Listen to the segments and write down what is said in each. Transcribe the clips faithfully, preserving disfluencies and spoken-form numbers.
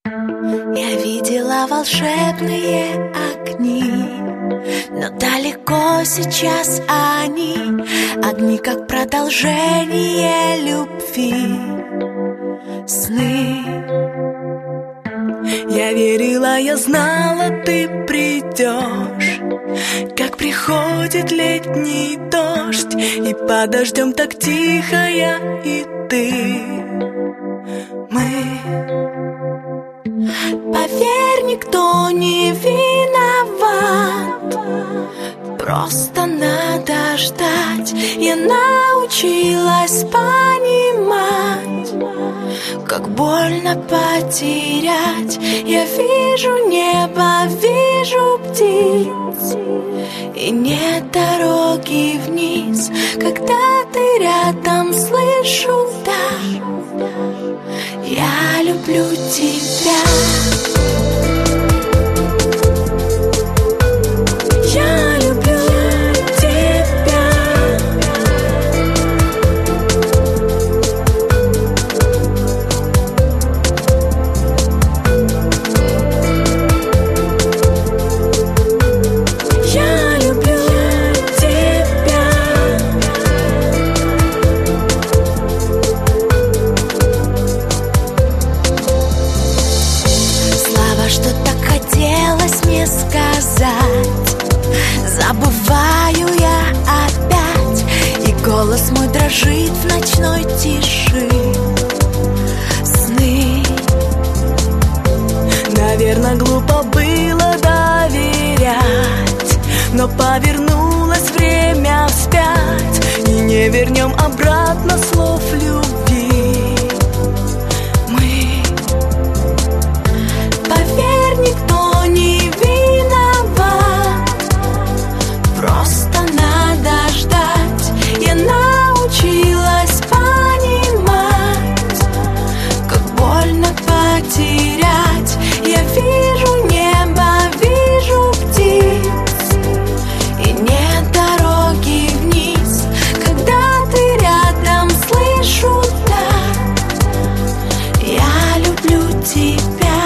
Я видела волшебные огни, но далеко сейчас они. Огни, как продолжение любви. Сны. Я верила, я знала, ты придешь, как приходит летний дождь, и под дождем так тихо я и ты. Мы. Поверь, никто не виноват, просто надо ждать. Я научилась понимать, как больно потерять. Я вижу небо, вижу птиц, и нет дороги вниз. Когда ты рядом, слышу да, я люблю тебя. Я люблю тебя. Я люблю тебя. Слова, что так хотелось мне сказать, забываю я опять, и голос мой дрожит в ночной тиши. Сны. Наверное, глупо было доверять, но повернулось время вспять, и не вернем обратно слов любви. Мы. Поверь, никто не виноват, просто надо ждать. Я научилась понимать, как больно потерять. Я вижу небо, вижу птиц, и нет дороги вниз. Когда ты рядом, слышу да, я люблю тебя.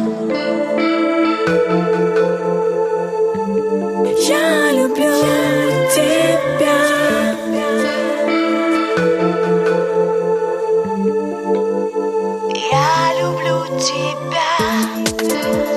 Я люблю тебя. Я люблю тебя.